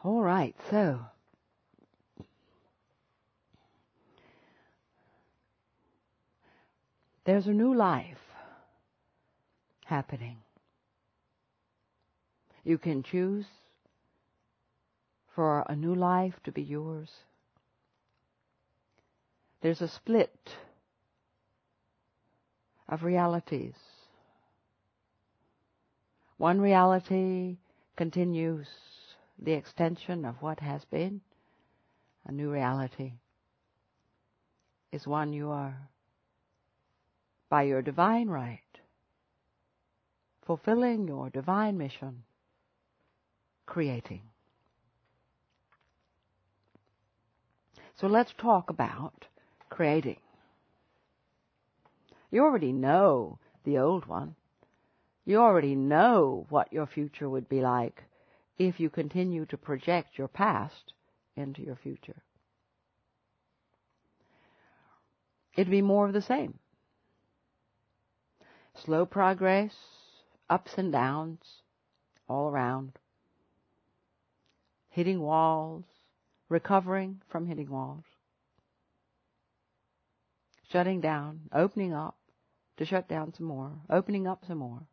All right, so there's a new life happening. You can choose for a new life to be yours. There's a split of realities. One reality continues the extension of what has been. A new reality is one you are, by your divine right, fulfilling your divine mission, creating. So let's talk about creating. You already know the old one. You already know what your future would be like if you continue to project your past into your future. It'd be more of the same. Slow progress, ups and downs, all around. Hitting walls, recovering from hitting walls. Shutting down, opening up to shut down some more, opening up some more.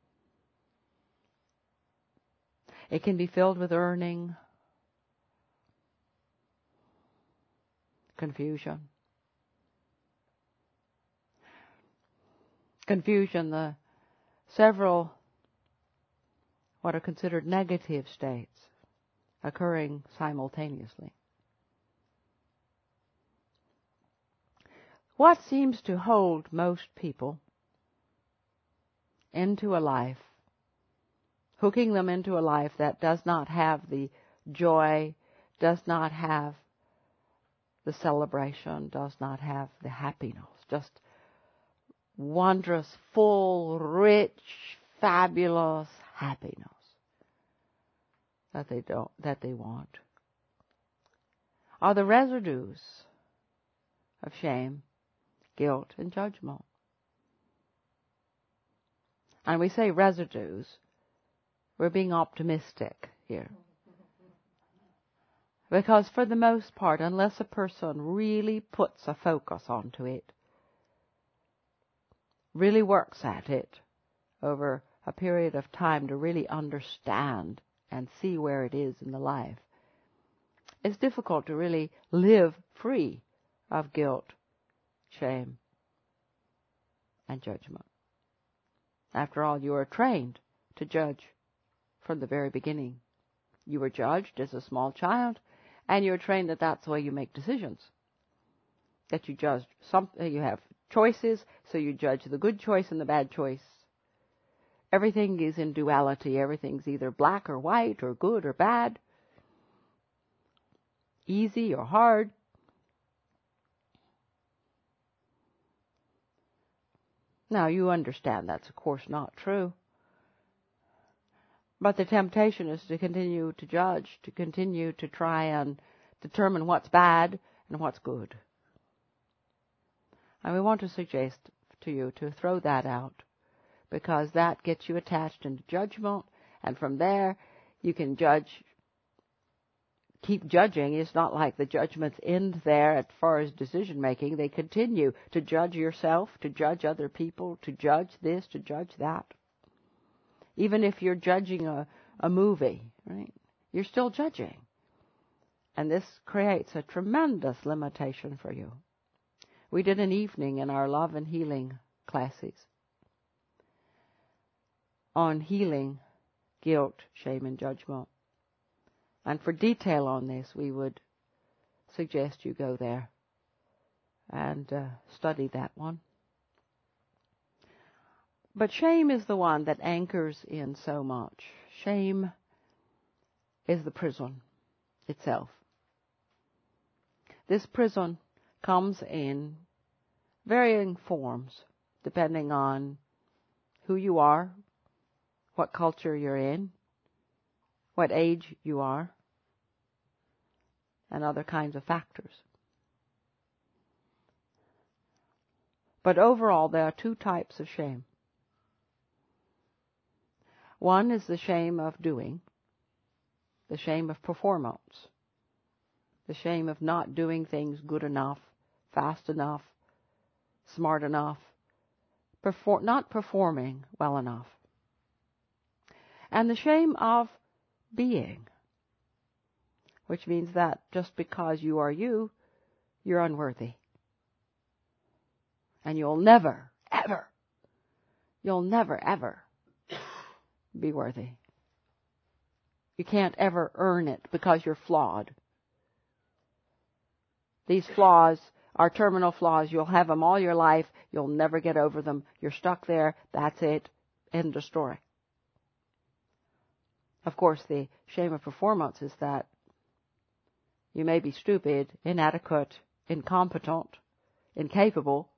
It can be filled with earning, confusion. Confusion, the several what are considered negative states occurring simultaneously. What seems to hold most people into a life, hooking them into a life that does not have the joy, does not have the celebration, does not have the happiness, just wondrous, full, rich, fabulous happiness that they want, are the residues of shame, guilt, and judgment. And we say residues, we're being optimistic here. Because for the most part, unless a person really puts a focus onto it, really works at it over a period of time to really understand and see where it is in the life, it's difficult to really live free of guilt, shame, and judgment. After all, you are trained to judge from the very beginning. You were judged as a small child, and you're trained that that's the way you make decisions. That you judge something, you have choices, so you judge the good choice and the bad choice. Everything is in duality. Everything's either black or white, or good or bad, easy or hard. Now, you understand that's, of course, not true. But the temptation is to continue to judge, to continue to try and determine what's bad and what's good. And we want to suggest to you to throw that out, because that gets you attached into judgment, and from there you can judge, keep judging. It's not like the judgments end there as far as decision making. They continue to judge yourself, to judge other people, to judge this, to judge that. Even if you're judging a movie, right? You're still judging. And this creates a tremendous limitation for you. We did an evening in our love and healing classes on healing guilt, shame, and judgment. And for detail on this, we would suggest you go there and study that one. But shame is the one that anchors in so much. Shame is the prison itself. This prison comes in varying forms, depending on who you are, what culture you're in, what age you are, and other kinds of factors. But overall, there are two types of shame. One is the shame of doing, the shame of performance, the shame of not doing things good enough, fast enough, smart enough, not performing well enough, and the shame of being, which means that just because you are you, you're unworthy. And you'll never, ever be worthy. You can't ever earn it because you're flawed. These flaws are terminal flaws. You'll have them all your life. You'll never get over them. You're stuck there. That's it. End of story. Of course, the shame of performance is that you may be stupid, inadequate, incompetent, incapable,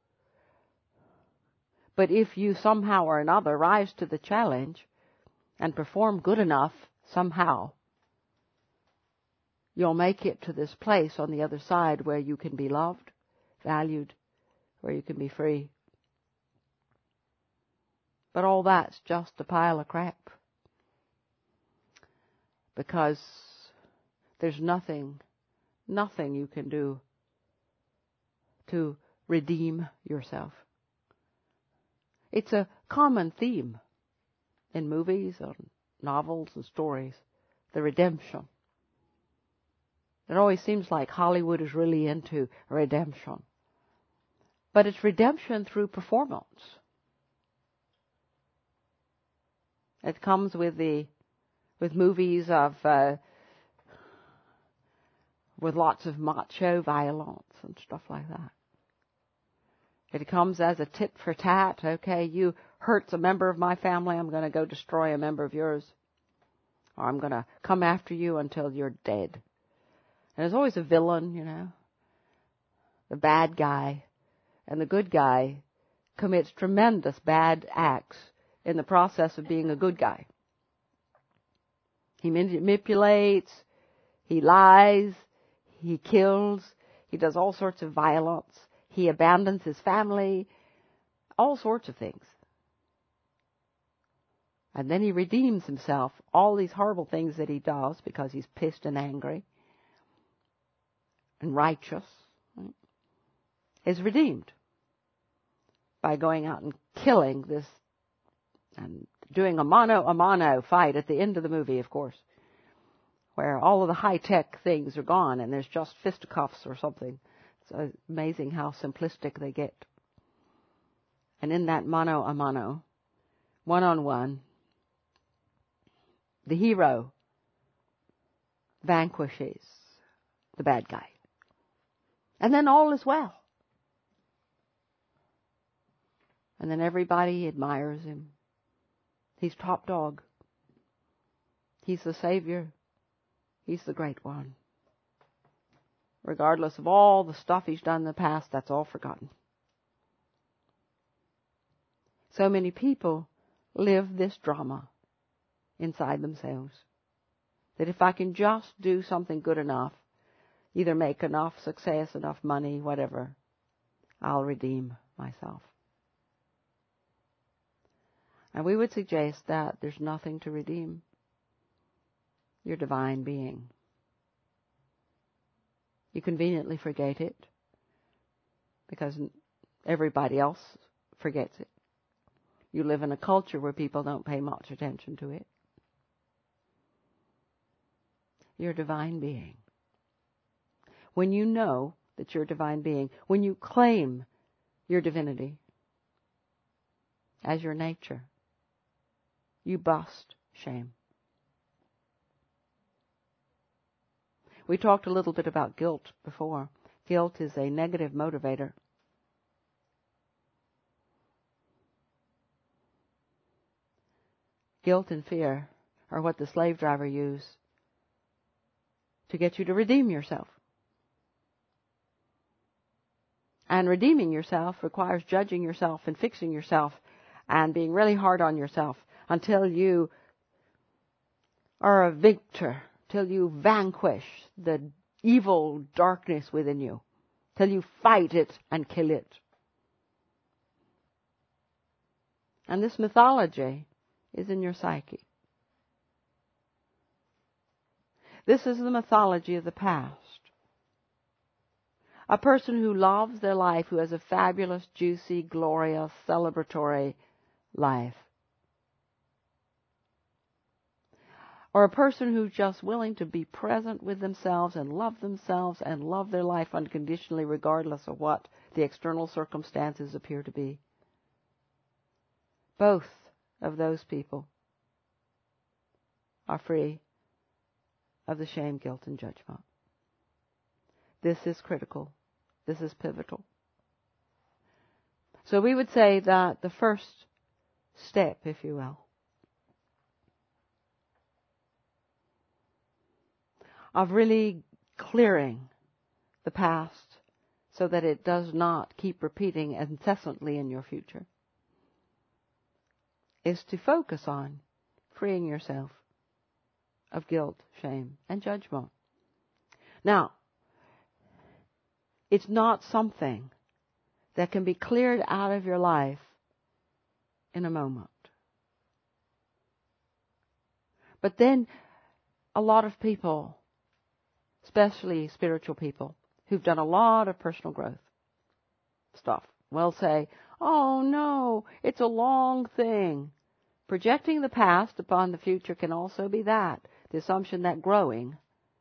but if you somehow or another rise to the challenge and perform good enough somehow, you'll make it to this place on the other side where you can be loved, valued, where you can be free. But all that's just a pile of crap, because there's nothing you can do to redeem yourself. It's a common theme in movies and novels and stories, the redemption. It always seems like Hollywood is really into redemption. But it's redemption through performance. It comes with movies of with lots of macho violence and stuff like that. It comes as a tit for tat. Okay, you hurt a member of my family, I'm going to go destroy a member of yours. Or I'm going to come after you until you're dead. And there's always a villain, you know. The bad guy. And the good guy commits tremendous bad acts in the process of being a good guy. He manipulates, he lies, he kills, he does all sorts of violence. He abandons his family, all sorts of things. And then he redeems himself. All these horrible things that he does because he's pissed and angry and righteous, right, is redeemed by going out and killing this and doing a mano fight at the end of the movie, of course, where all of the high-tech things are gone and there's just fisticuffs or something. It's amazing how simplistic they get. And in that mano a mano, one-on-one, the hero vanquishes the bad guy. And then all is well. And then everybody admires him. He's top dog. He's the savior. He's the great one. Regardless of all the stuff he's done in the past, that's all forgotten. So many people live this drama inside themselves. That if I can just do something good enough, either make enough success, enough money, whatever, I'll redeem myself. And we would suggest that there's nothing to redeem your divine being. You conveniently forget it because everybody else forgets it. You live in a culture where people don't pay much attention to it. Your divine being. When you know that you're a divine being, when you claim your divinity as your nature, you bust shame. We talked a little bit about guilt before. Guilt is a negative motivator. Guilt and fear are what the slave driver used to get you to redeem yourself. And redeeming yourself requires judging yourself and fixing yourself and being really hard on yourself until you are a victor, till you vanquish the evil darkness within you, till you fight it and kill it. And this mythology is in your psyche. This is the mythology of the past. A person who loves their life, who has a fabulous, juicy, glorious, celebratory life. Or a person who's just willing to be present with themselves and love their life unconditionally, regardless of what the external circumstances appear to be. Both of those people are free of the shame, guilt, and judgment. This is critical. This is pivotal. So we would say that the first step, if you will, of really clearing the past so that it does not keep repeating incessantly in your future, is to focus on freeing yourself of guilt, shame, and judgment. Now, it's not something that can be cleared out of your life in a moment. But then a lot of people, especially spiritual people, who've done a lot of personal growth stuff, will say, oh no, it's a long thing. Projecting the past upon the future can also be that. The assumption that growing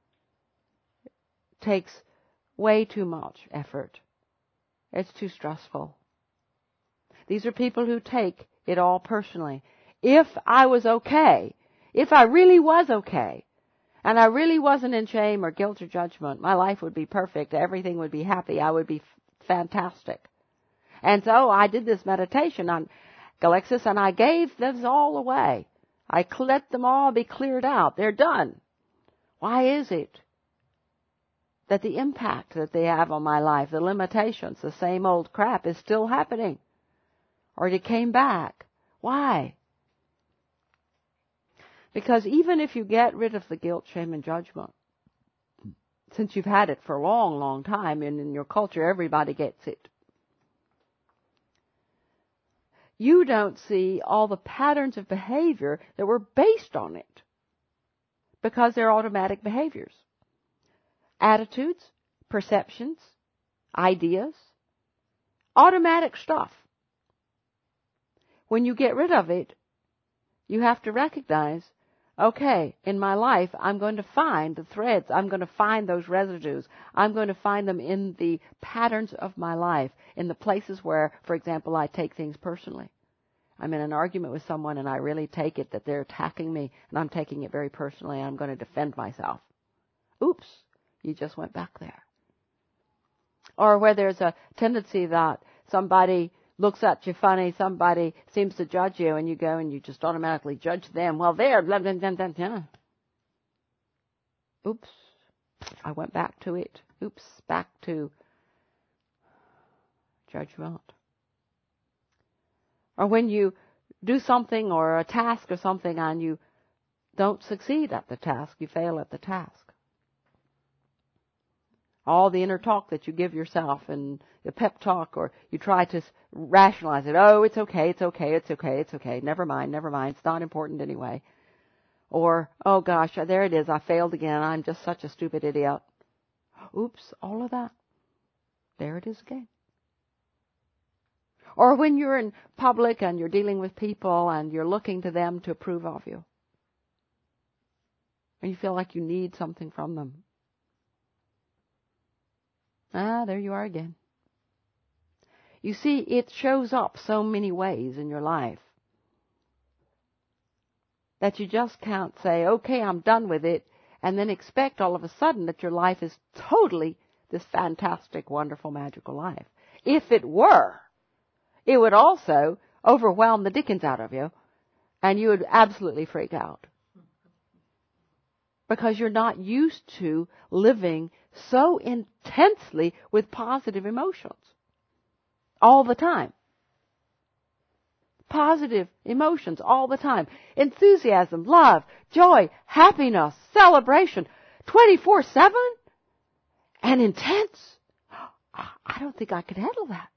takes way too much effort. It's too stressful. These are people who take it all personally. If I was okay, if I really was okay, and I really wasn't in shame or guilt or judgment, my life would be perfect, everything would be happy, I would be fantastic. And so I did this meditation on Galexis, and I gave this all away. I let them all be cleared out. They're done. Why is it that the impact that they have on my life, the limitations, the same old crap is still happening? Or it came back. Why? Because even if you get rid of the guilt, shame, and judgment, since you've had it for a long, long time, and in your culture everybody gets it, you don't see all the patterns of behavior that were based on it, because they're automatic behaviors. Attitudes, perceptions, ideas, automatic stuff. When you get rid of it, you have to recognize, okay, in my life, I'm going to find the threads. I'm going to find those residues. I'm going to find them in the patterns of my life, in the places where, for example, I take things personally. I'm in an argument with someone and I really take it that they're attacking me, and I'm taking it very personally, and I'm going to defend myself. Oops, you just went back there. Or where there's a tendency that somebody looks at you funny, somebody seems to judge you, and you go and you just automatically judge them. Well, they're blah, blah, blah, blah, blah. Oops, I went back to it. Oops, back to judgment. Or when you do something or a task or something and you don't succeed at the task, you fail at the task. All the inner talk that you give yourself and the pep talk, or you try to rationalize it. Oh, it's okay, it's okay, it's okay, it's okay. Never mind, it's not important anyway. Or, oh gosh, there it is, I failed again. I'm just such a stupid idiot. Oops, all of that. There it is again. Or when you're in public and you're dealing with people and you're looking to them to approve of you, and you feel like you need something from them. There you are again. You see, it shows up so many ways in your life that you just can't say, okay, I'm done with it, and then expect all of a sudden that your life is totally this fantastic, wonderful, magical life. If it were, it would also overwhelm the dickens out of you, and you would absolutely freak out. Because you're not used to living so intensely with positive emotions all the time. Positive emotions all the time. Enthusiasm, love, joy, happiness, celebration, 24/7 and intense. I don't think I could handle that.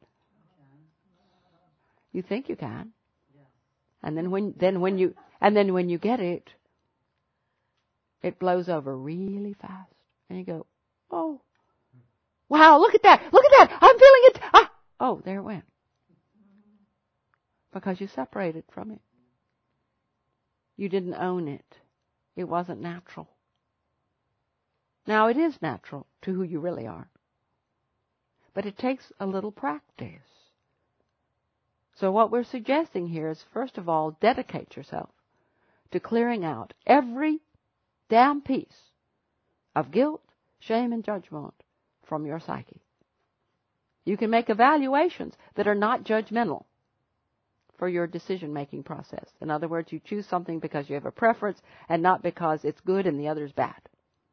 You think you can. And then when you get it, it blows over really fast. And you go, oh, wow, look at that. Look at that. I'm feeling it. Ah. Oh, there it went. Because you separated from it. You didn't own it. It wasn't natural. Now, it is natural to who you really are. But it takes a little practice. So what we're suggesting here is, first of all, dedicate yourself to clearing out every damn piece of guilt, shame, and judgment from your psyche. You can make evaluations that are not judgmental for your decision-making process. In other words, you choose something because you have a preference and not because it's good and the other's bad.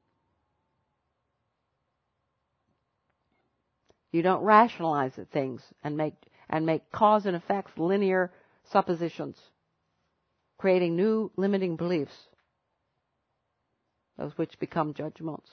You don't rationalize things and make cause and effects linear suppositions, creating new limiting beliefs, those which become judgments.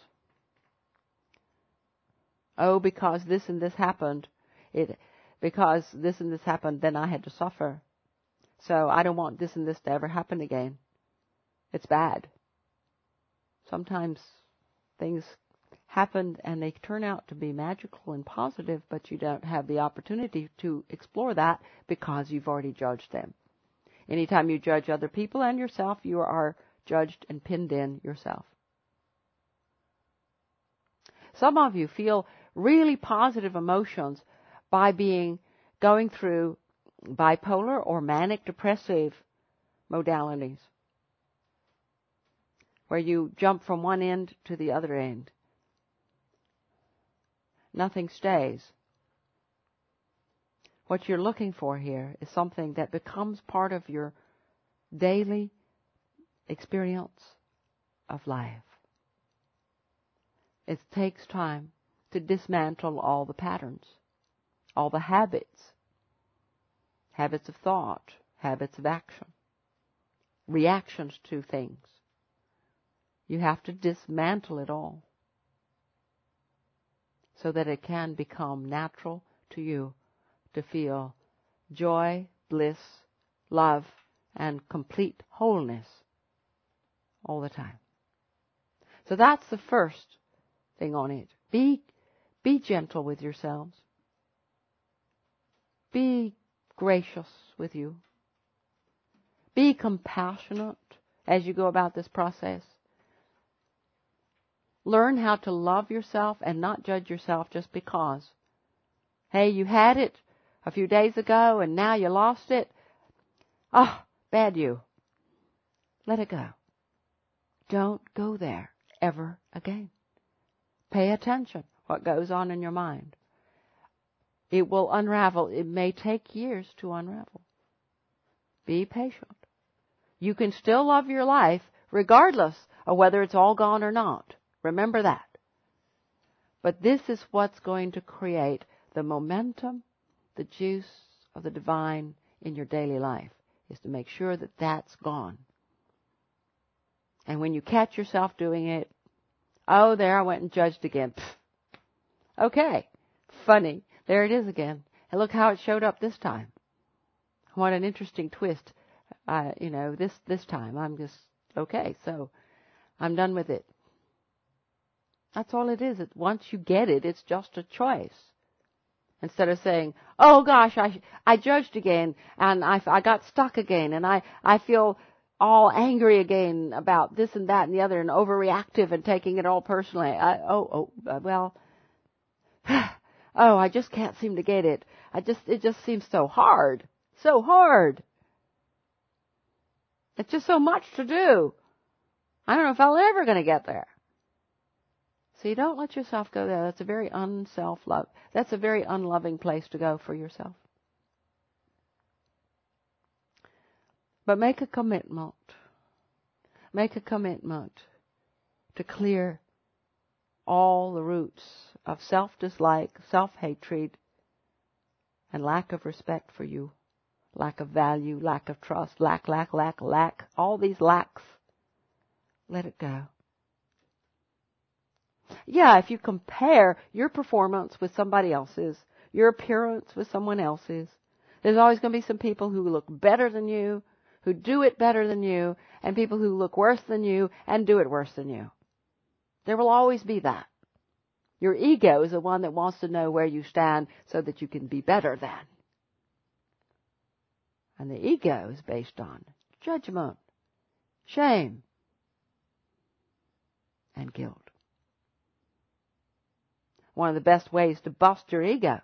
Oh, because this and this happened, because this and this happened, then I had to suffer. So I don't want this and this to ever happen again. It's bad. Sometimes things happen and they turn out to be magical and positive, but you don't have the opportunity to explore that because you've already judged them. Anytime you judge other people and yourself, you are judged and pinned in yourself. Some of you feel really positive emotions by going through bipolar or manic depressive modalities, where you jump from one end to the other end. Nothing stays. What you're looking for here is something that becomes part of your daily experience of life. It takes time to dismantle all the patterns, all the habits of thought, habits of action, reactions to things. You have to dismantle it all so that it can become natural to you to feel joy, bliss, love, and complete wholeness all the time. So that's the first thing on it. Be gentle with yourselves. Be gracious with you. Be compassionate as you go about this process. Learn how to love yourself and not judge yourself just because. Hey, you had it a few days ago and now you lost it. Oh, bad you. Let it go. Don't go there ever again. Pay attention what goes on in your mind. It will unravel. It may take years to unravel. Be patient. You can still love your life regardless of whether it's all gone or not. Remember that. But this is what's going to create the momentum, the juice of the divine in your daily life, is to make sure that that's gone. And when you catch yourself doing it, oh, there I went and judged again. Pfft. Okay, funny. There it is again. And look how it showed up this time. What an interesting twist. This time I'm just, okay, so I'm done with it. That's all it is. Once you get it, it's just a choice. Instead of saying, oh gosh, I judged again, and I got stuck again, and I feel all angry again about this and that and the other, and overreactive and taking it all personally. I just can't seem to get it. It just seems so hard. So hard. It's just so much to do. I don't know if I'm ever going to get there. See, don't let yourself go there. That's a very unself-love. That's a very unloving place to go for yourself. But make a commitment. Make a commitment to clear all the roots of self-dislike, self-hatred, and lack of respect for you, lack of value, lack of trust, lack, all these lacks. Let it go. Yeah, if you compare your performance with somebody else's, your appearance with someone else's, there's always going to be some people who look better than you, who do it better than you, and people who look worse than you and do it worse than you. There will always be that. Your ego is the one that wants to know where you stand so that you can be better than. And the ego is based on judgment, shame, and guilt. One of the best ways to bust your ego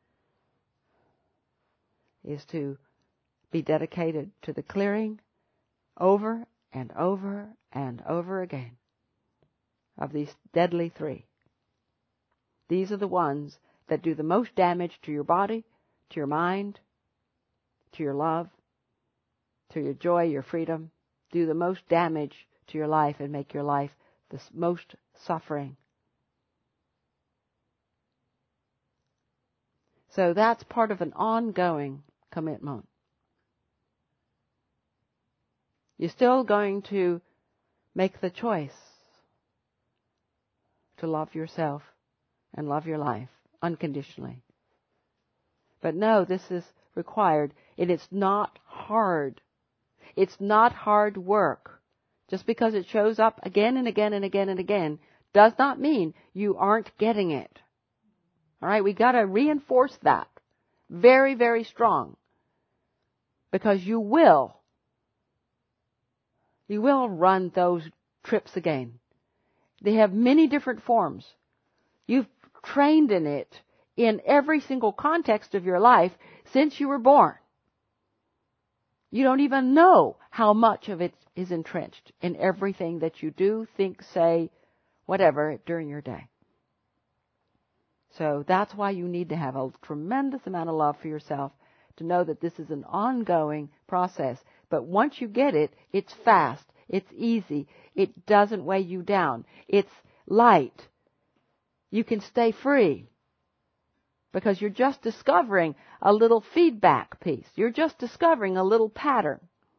is to be dedicated to the clearing over and over and over again of these deadly three. These are the ones that do the most damage to your body, to your mind, to your love, to your joy, your freedom, do the most damage to your life and make your life the most suffering. So that's part of an ongoing commitment. You're still going to make the choice to love yourself and love your life unconditionally. But no, this is required. It is not hard. It's not hard work. Just because it shows up again and again and again and again does not mean you aren't getting it. All right, we got to reinforce that very, very strong, because you will run those trips again. They have many different forms. You've trained in it in every single context of your life since you were born. You don't even know how much of it is entrenched in everything that you do, think, say, whatever, during your day. So that's why you need to have a tremendous amount of love for yourself to know that this is an ongoing process. But once you get it, it's fast, it's easy, it doesn't weigh you down, it's light. You can stay free because you're just discovering a little feedback piece. You're just discovering a little pattern.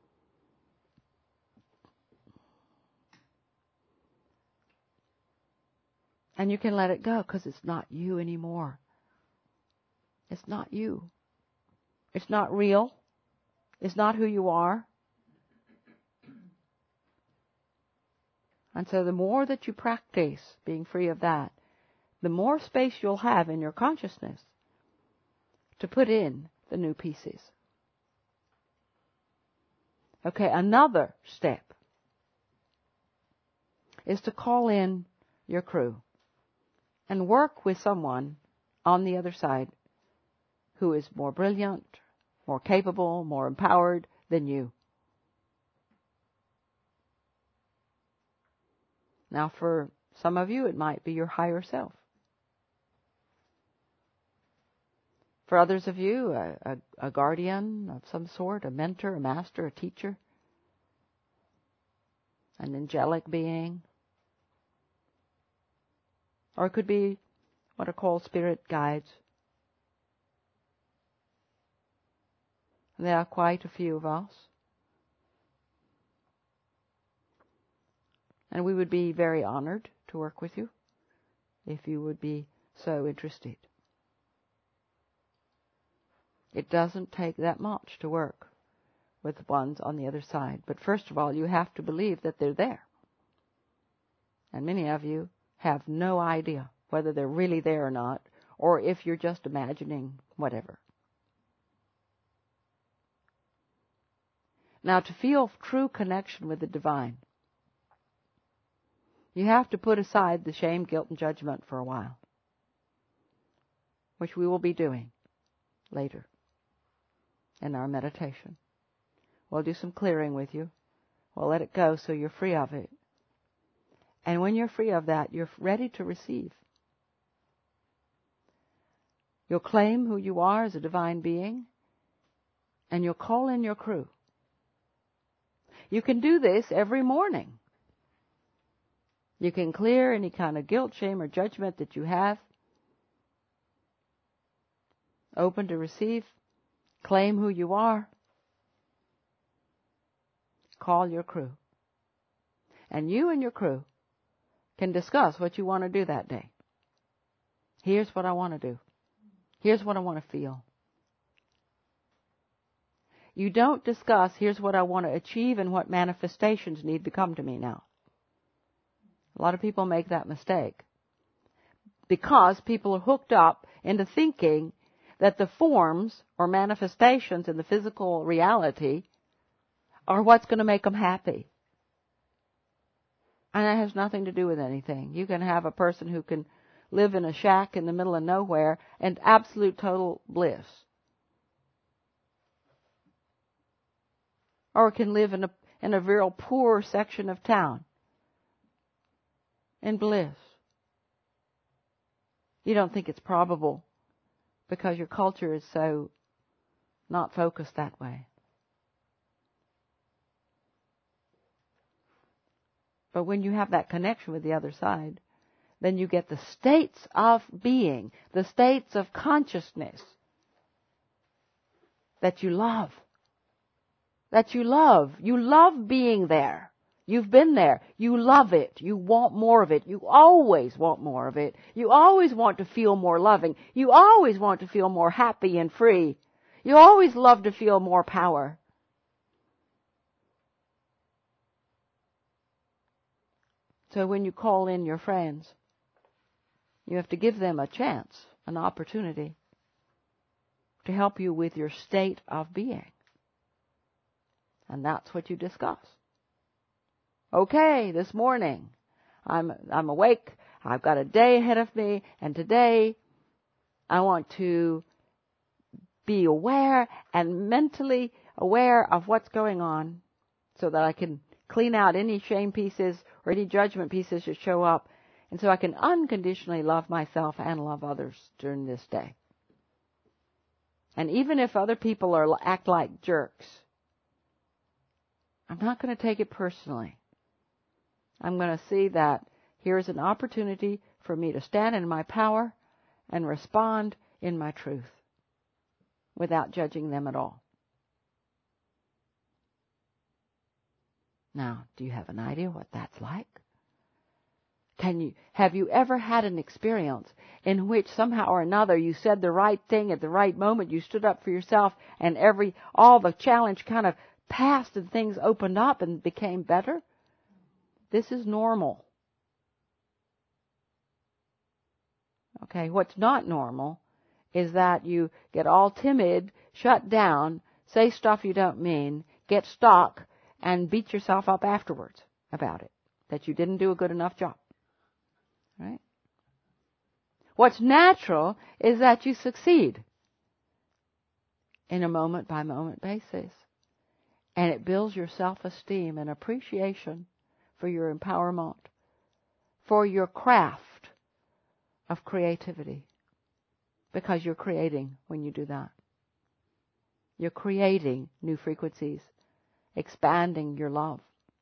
And you can let it go because it's not you anymore. It's not you. It's not real. It's not who you are. And so the more that you practice being free of that, the more space you'll have in your consciousness to put in the new pieces. Okay, another step is to call in your crew and work with someone on the other side who is more brilliant, more capable, more empowered than you. Now, for some of you, it might be your higher self. For others of you, a guardian of some sort, a mentor, a master, a teacher, an angelic being. Or it could be what are called spirit guides. There are quite a few of us. And we would be very honored to work with you if you would be so interested. It doesn't take that much to work with the ones on the other side. But first of all, you have to believe that they're there. And many of you have no idea whether they're really there or not, or if you're just imagining whatever. Now, to feel true connection with the divine, you have to put aside the shame, guilt, and judgment for a while, which we will be doing later in our meditation. We'll do some clearing with you. We'll let it go so you're free of it. And when you're free of that, you're ready to receive. You'll claim who you are as a divine being, and you'll call in your crew. You can do this every morning. You can clear any kind of guilt, shame, or judgment that you have. Open to receive. Claim who you are. Call your crew. And you and your crew can discuss what you want to do that day. Here's what I want to do. Here's what I want to feel. You don't discuss, here's what I want to achieve and what manifestations need to come to me now. A lot of people make that mistake because people are hooked up into thinking that the forms or manifestations in the physical reality are what's going to make them happy. And that has nothing to do with anything. You can have a person who can live in a shack in the middle of nowhere and absolute total bliss. Or can live in a real poor section of town in bliss. You don't think it's probable because your culture is so not focused that way. But when you have that connection with the other side, then you get the states of being, the states of consciousness that you love. That you love. You love being there. You've been there. You love it. You want more of it. You always want more of it. You always want to feel more loving. You always want to feel more happy and free. You always love to feel more power. So when you call in your friends, you have to give them a chance, an opportunity to help you with your state of being. And that's what you discuss. Okay, this morning, I'm awake, I've got a day ahead of me, and today I want to be aware and mentally aware of what's going on so that I can clean out any shame pieces or any judgment pieces that show up, and so I can unconditionally love myself and love others during this day. And even if other people act like jerks, I'm not going to take it personally. I'm going to see that here's an opportunity for me to stand in my power and respond in my truth without judging them at all. Now, do you have an idea what that's like? Have you ever had an experience in which somehow or another you said the right thing at the right moment, you stood up for yourself, and all the challenge kind of passed and things opened up and became better? This is normal. Okay, what's not normal is that you get all timid, shut down, say stuff you don't mean, get stuck, and beat yourself up afterwards about it, that you didn't do a good enough job. Right? What's natural is that you succeed in a moment-by-moment basis. And it builds your self-esteem and appreciation for your empowerment, for your craft of creativity. Because you're creating when you do that. You're creating new frequencies, expanding your love.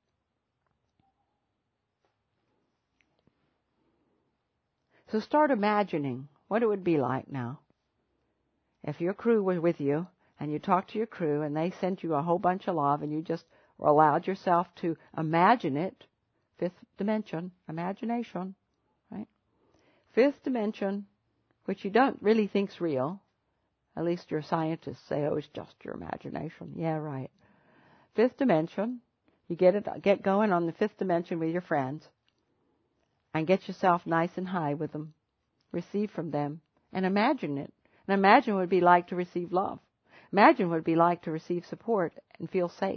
So start imagining what it would be like now if your crew was with you and you talked to your crew and they sent you a whole bunch of love and you just allowed yourself to imagine it. Fifth dimension, imagination, right? Fifth dimension, which you don't really think's real. At least your scientists say, oh, it's just your imagination. Yeah, right. Fifth dimension, you get going on the fifth dimension with your friends and get yourself nice and high with them. Receive from them and imagine it. And imagine what it would be like to receive love. Imagine what it would be like to receive support and feel safe.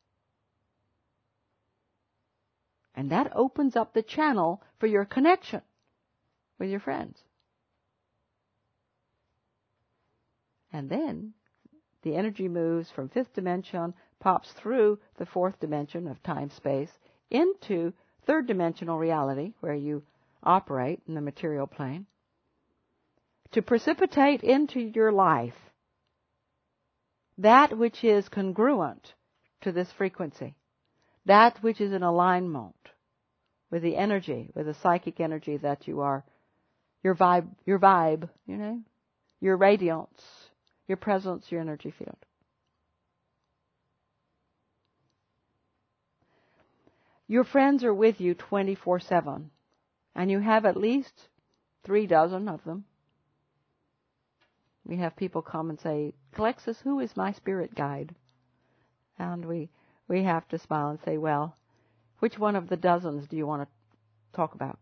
And that opens up the channel for your connection with your friends. And then the energy moves from fifth dimension, pops through the fourth dimension of time-space into third dimensional reality, where you operate in the material plane, to precipitate into your life that which is congruent to this frequency, that which is in alignment with the energy, with the psychic energy that you are, your vibe, your radiance, your presence, your energy field. Your friends are with you 24/7, and you have at least 36 of them. We have people come and say, Alexis, who is my spirit guide? And we have to smile and say, well, which one of the dozens do you want to talk about?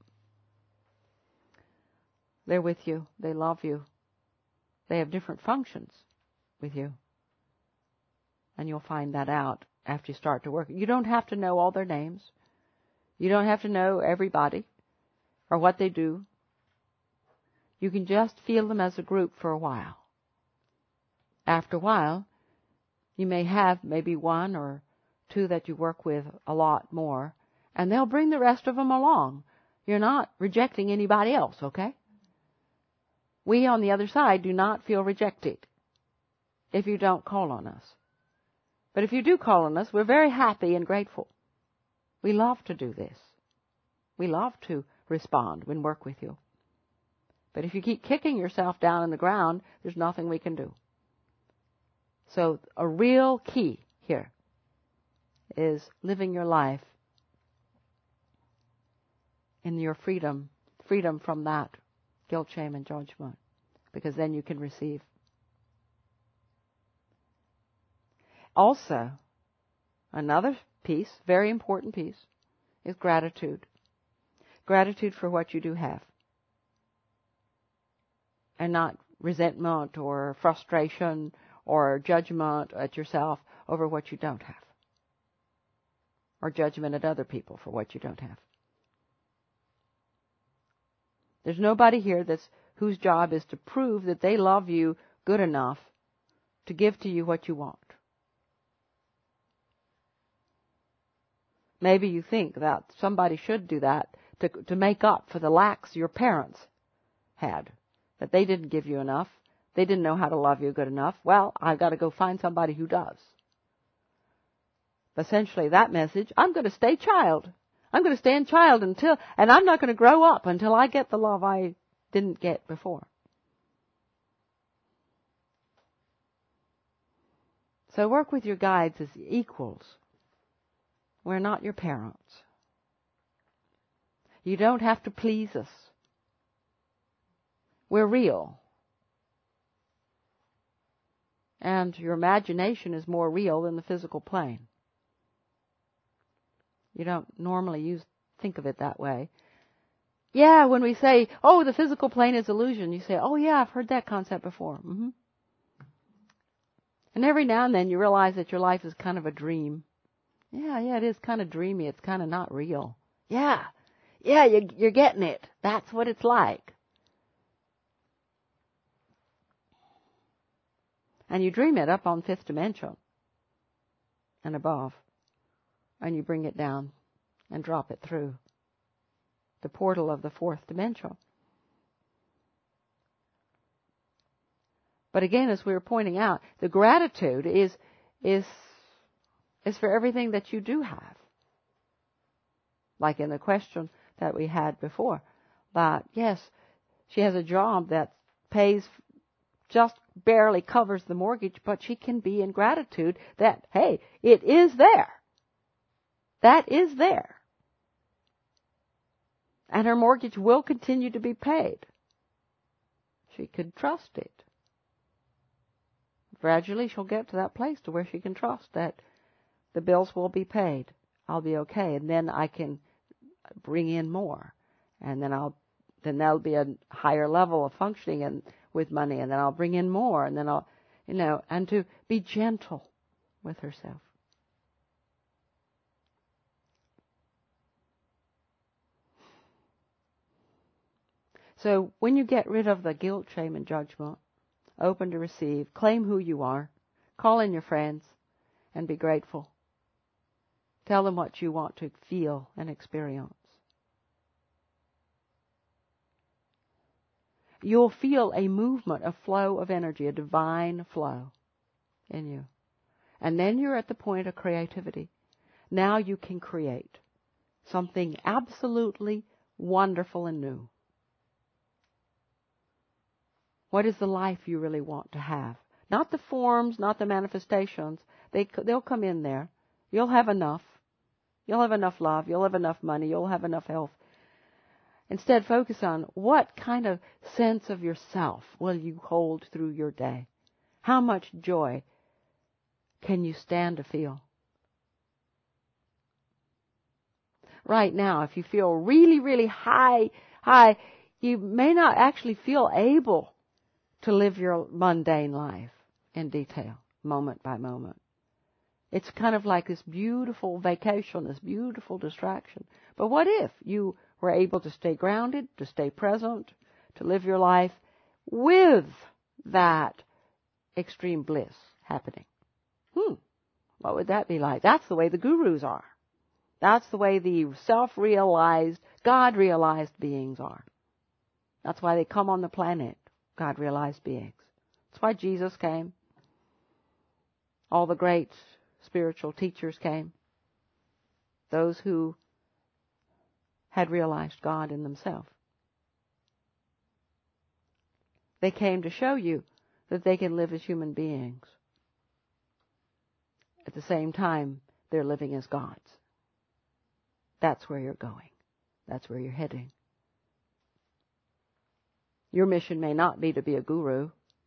They're with you. They love you. They have different functions with you. And you'll find that out after you start to work. You don't have to know all their names. You don't have to know everybody or what they do. You can just feel them as a group for a while. After a while, you may have maybe one or two that you work with a lot more, and they'll bring the rest of them along. You're not rejecting anybody else, okay? We on the other side do not feel rejected if you don't call on us. But if you do call on us, we're very happy and grateful. We love to do this. We love to respond and work with you. But if you keep kicking yourself down in the ground, there's nothing we can do. So a real key here is living your life in your freedom from that guilt, shame, and judgment, because then you can receive. Also, another piece, very important piece, is gratitude. Gratitude for what you do have. And not resentment or frustration or judgment at yourself over what you don't have. Or judgment at other people for what you don't have. There's nobody here whose job is to prove that they love you good enough to give to you what you want. Maybe you think that somebody should do that to make up for the lacks your parents had, that they didn't give you enough, they didn't know how to love you good enough. Well, I've got to go find somebody who does. Essentially, that message, I'm going to stay child. I'm going to stay in child and I'm not going to grow up until I get the love I didn't get before. So work with your guides as equals. We're not your parents. You don't have to please us. We're real. And your imagination is more real than the physical plane. You don't normally think of it that way. Yeah, when we say, oh, the physical plane is illusion, you say, oh yeah, I've heard that concept before. Mm-hmm. And every now and then you realize that your life is kind of a dream. Yeah, it is kind of dreamy. It's kind of not real. Yeah, you're getting it. That's what it's like. And you dream it up on fifth dimension and above. And you bring it down and drop it through the portal of the fourth dimension. But again, as we were pointing out, the gratitude is for everything that you do have. Like in the question that we had before, that yes, she has a job that pays, just barely covers the mortgage, but she can be in gratitude that, hey, it is there. That is there. And her mortgage will continue to be paid. She could trust it. Gradually she'll get to that place to where she can trust that the bills will be paid. I'll be okay. And then I can bring in more. And then that'll be a higher level of functioning and with money. And then I'll bring in more. And then I'll, and to be gentle with herself. So when you get rid of the guilt, shame, and judgment, open to receive, claim who you are, call in your friends, and be grateful. Tell them what you want to feel and experience. You'll feel a movement, a flow of energy, a divine flow in you. And then you're at the point of creativity. Now you can create something absolutely wonderful and new. What is the life you really want to have? Not the forms, not the manifestations. They'll come in there. You'll have enough. You'll have enough love. You'll have enough money. You'll have enough health. Instead, focus on what kind of sense of yourself will you hold through your day? How much joy can you stand to feel? Right now, if you feel really, really high, you may not actually feel able to live your mundane life in detail, moment by moment. It's kind of like this beautiful vacation, this beautiful distraction. But what if you were able to stay grounded, to stay present, to live your life with that extreme bliss happening? What would that be like? That's the way the gurus are. That's the way the self-realized, God-realized beings are. That's why they come on the planet, God-realized beings. That's why Jesus came. All the great spiritual teachers came. Those who had realized God in themselves. They came to show you that they can live as human beings. At the same time, they're living as gods. That's where you're going. That's where you're heading. Your mission may not be to be a guru,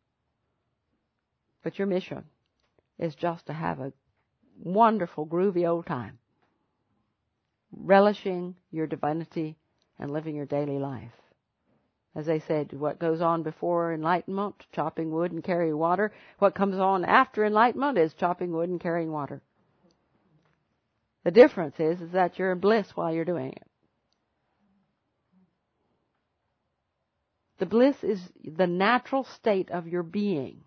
but your mission is just to have a wonderful, groovy old time, relishing your divinity and living your daily life. As they said, what goes on before enlightenment, chopping wood and carrying water. What comes on after enlightenment is chopping wood and carrying water. The difference is that you're in bliss while you're doing it. The bliss is the natural state of your being.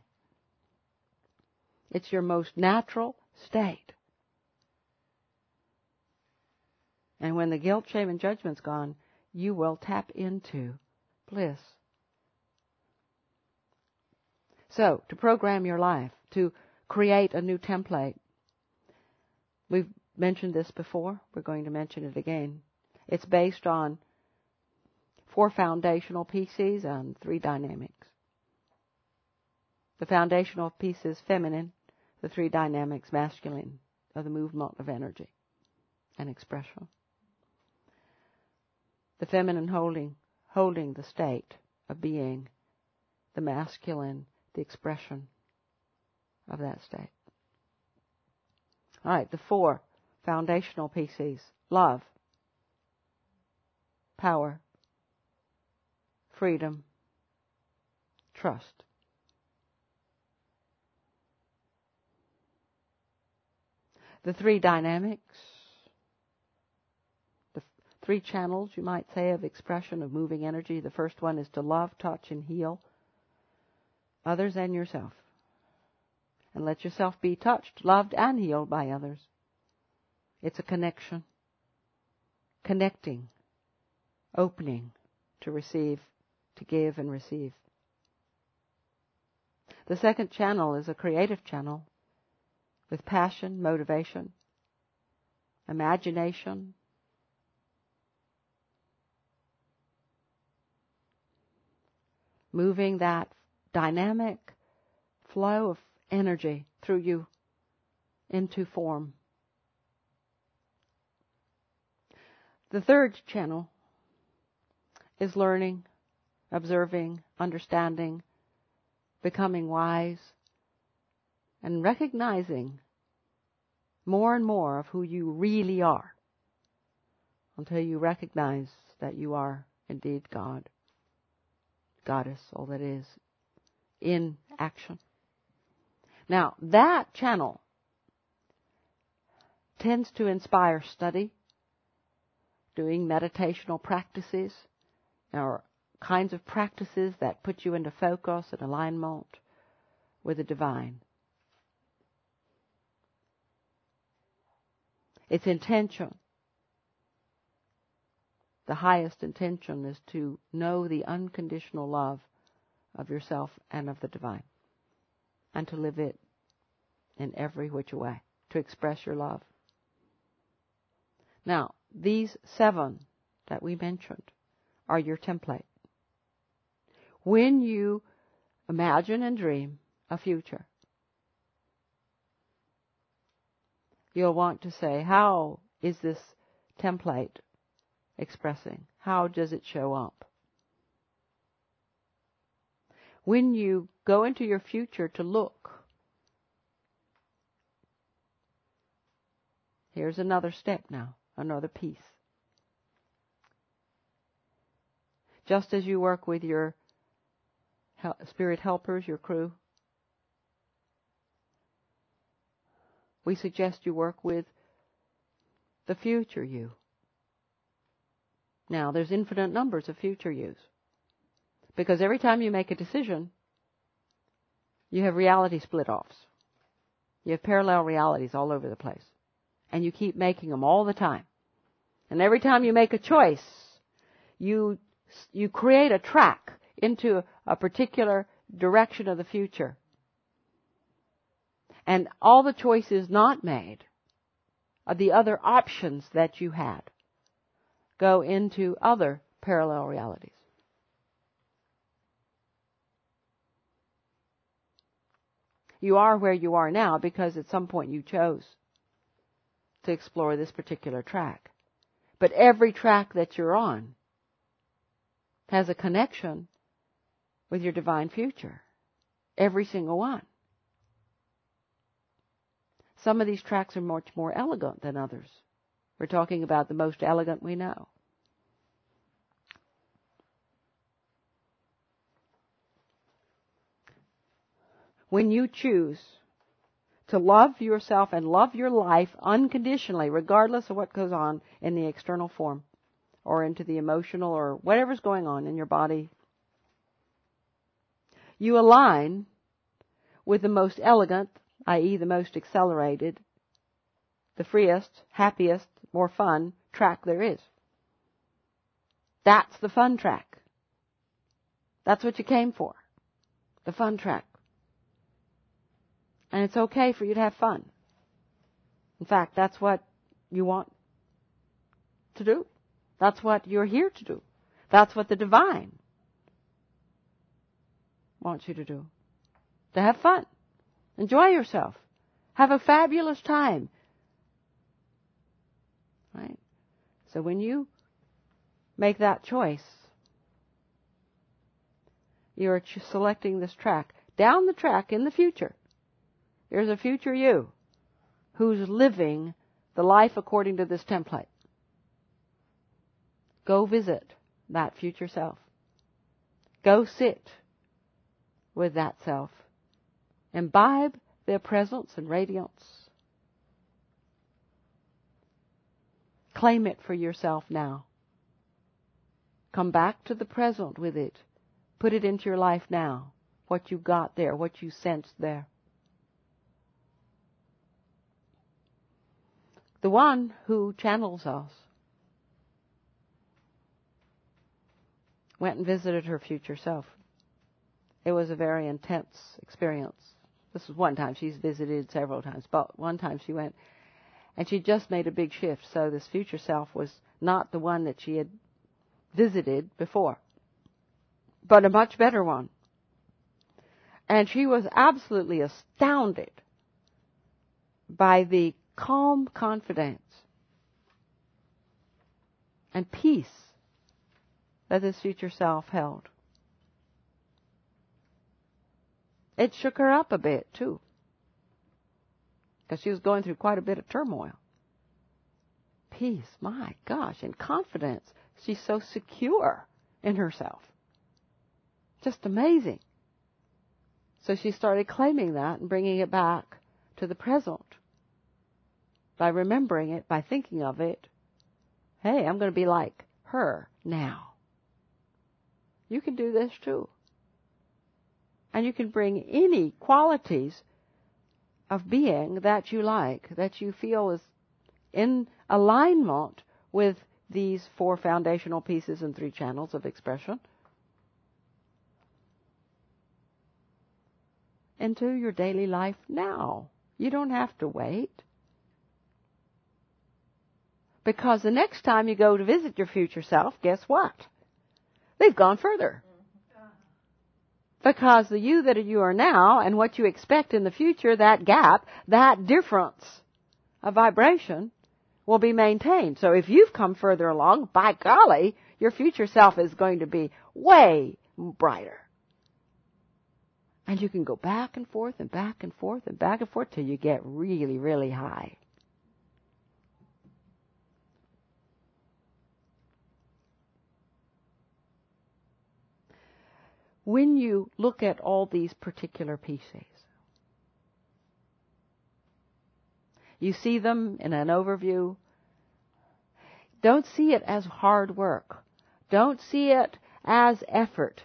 It's your most natural state. And when the guilt, shame, and judgment's gone, you will tap into bliss. So, to program your life, to create a new template, we've mentioned this before. We're going to mention it again. It's based on 4 foundational pieces and 3 dynamics. The foundational piece is feminine, the 3 dynamics masculine, of the movement of energy and expression. The feminine holding the state of being, the masculine, the expression of that state. All right, the 4 foundational pieces: love, power, freedom, trust. The 3 dynamics, the 3 channels, you might say, of expression of moving energy. The first one is to love, touch, and heal others and yourself. And let yourself be touched, loved, and healed by others. It's a connection. Connecting. Opening to receive, to give and receive. The second channel is a creative channel with passion, motivation, imagination, moving that dynamic flow of energy through you into form. The third channel is learning, observing, understanding, becoming wise, and recognizing more and more of who you really are until you recognize that you are indeed God, Goddess, all that is, in action. Now, that channel tends to inspire study, doing meditational practices, or kinds of practices that put you into focus and alignment with the divine. Its intention, the highest intention, is to know the unconditional love of yourself and of the divine, and to live it in every which way, to express your love. Now, these 7 that we mentioned are your template. When you imagine and dream a future, you'll want to say, how is this template expressing? How does it show up? When you go into your future to look, Here's another step now, another piece. Just as you work with your spirit helpers, your crew, we suggest you work with the future you. Now, there's infinite numbers of future yous. Because every time you make a decision, you have reality split-offs. You have parallel realities all over the place. And you keep making them all the time. And every time you make a choice, you create a track into a particular direction of the future. And all the choices not made are the other options that you had go into other parallel realities. You are where you are now because at some point you chose to explore this particular track. But every track that you're on has a connection with your divine future. Every single one. Some of these tracks are much more elegant than others. We're talking about the most elegant we know. When you choose to love yourself and love your life unconditionally, regardless of what goes on in the external form or into the emotional or whatever's going on in your body, you align with the most elegant, i.e. the most accelerated, the freest, happiest, more fun track there is. That's the fun track. That's what you came for. The fun track. And it's okay for you to have fun. In fact, that's what you want to do. That's what you're here to do. That's what the divine wants you to do. To have fun. Enjoy yourself. Have a fabulous time. Right? So when you make that choice, you're selecting this track. Down the track in the future, there's a future you who's living the life according to this template. Go visit that future self. Go sit with that self. Imbibe their presence and radiance. Claim it for yourself now. Come back to the present with it. Put it into your life now. What you got there, what you sensed there. The one who channels us went and visited her future self. It was a very intense experience. This was one time. She's visited several times, but one time she went and she just made a big shift. So this future self was not the one that she had visited before, but a much better one. And she was absolutely astounded by the calm confidence and peace that this future self held. It shook her up a bit, too, because she was going through quite a bit of turmoil. Peace, my gosh, and confidence. She's so secure in herself. Just amazing. So she started claiming that and bringing it back to the present. By remembering it, by thinking of it, hey, I'm going to be like her now. You can do this too. And you can bring any qualities of being that you like, that you feel is in alignment with these 4 foundational pieces and 3 channels of expression into your daily life now. You don't have to wait. Because the next time you go to visit your future self, guess what? They've gone further. Because the you that you are now and what you expect in the future, that gap, that difference of vibration will be maintained. So if you've come further along, by golly, your future self is going to be way brighter. And you can go back and forth and back and forth and back and forth till you get really, really high. when you look at all these particular pieces, you see them in an overview. Don't see it as hard work. Don't see it as effort.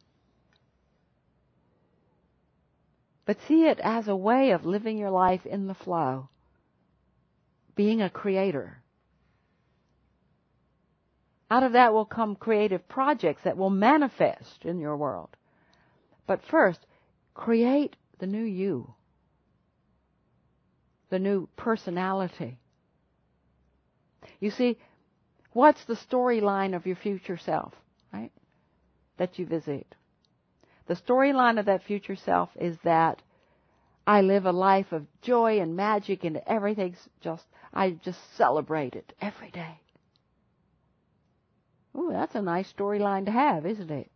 But see it as a way of living your life in the flow, being a creator. Out of that will come creative projects that will manifest in your world. But first, create the new you, the new personality. You see, what's the storyline of your future self, right, that you visit? The storyline of that future self is that I live a life of joy and magic and I just celebrate it every day. Ooh, that's a nice storyline to have, isn't it?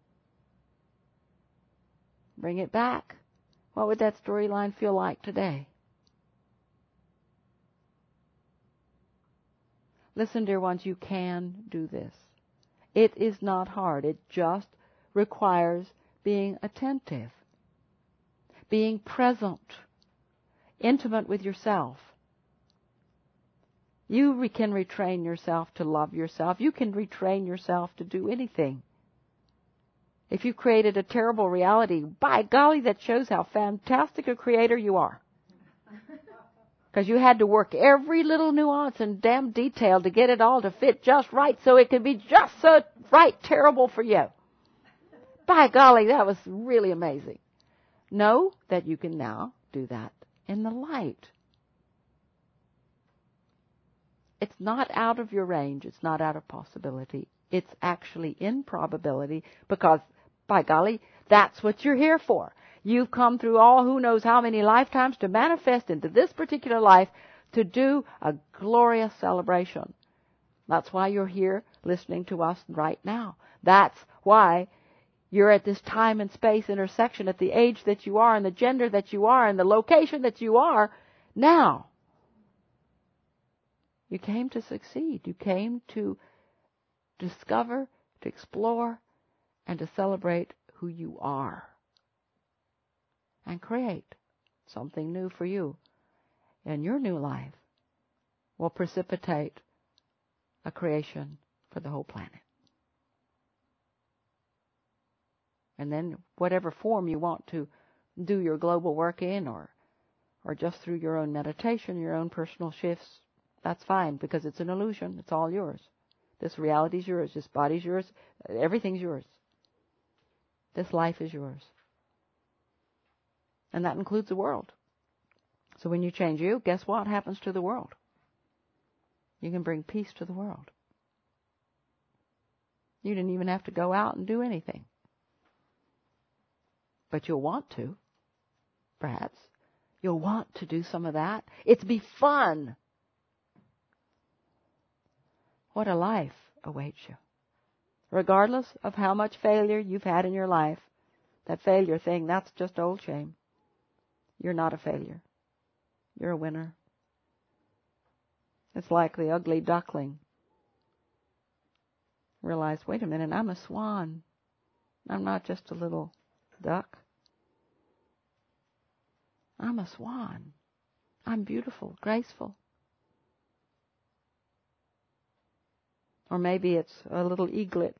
Bring it back. What would that storyline feel like today? Listen, dear ones, you can do this. It is not hard. It just requires being attentive, being present, intimate with yourself. You can retrain yourself to love yourself. You can retrain yourself to do anything. If you've created a terrible reality, by golly, that shows how fantastic a creator you are. Because you had to work every little nuance and damn detail to get it all to fit just right so it could be just so right terrible for you. By golly, that was really amazing. Know that you can now do that in the light. It's not out of your range. It's not out of possibility. It's actually in probability because, by golly, that's what you're here for. You've come through all who knows how many lifetimes to manifest into this particular life to do a glorious celebration. That's why you're here listening to us right now. That's why you're at this time and space intersection at the age that you are and the gender that you are and the location that you are now. You came to succeed. You came to discover, to explore, and to celebrate who you are. And create something new for you. And your new life will precipitate a creation for the whole planet. And then whatever form you want to do your global work in or just through your own meditation, your own personal shifts, that's fine because it's an illusion. It's all yours. This reality is yours. This body is yours. Everything's yours. This life is yours. And that includes the world. So when you change you, guess what happens to the world? You can bring peace to the world. You didn't even have to go out and do anything. But you'll want to, perhaps. You'll want to do some of that. It'd be fun. What a life awaits you. Regardless of how much failure you've had in your life, that failure thing, that's just old shame. You're not a failure. You're a winner. It's like the ugly duckling. Realize, wait a minute, I'm a swan. I'm not just a little duck. I'm a swan. I'm beautiful, graceful. Or maybe it's a little eaglet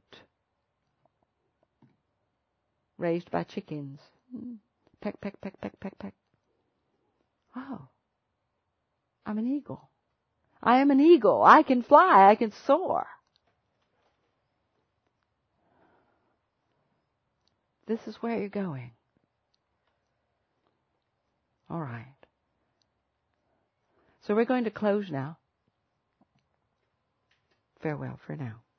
raised by chickens. Peck, peck, peck, peck, peck, peck. Oh, I'm an eagle. I am an eagle. I can fly. I can soar. This is where you're going. All right. So we're going to close now. Farewell for now.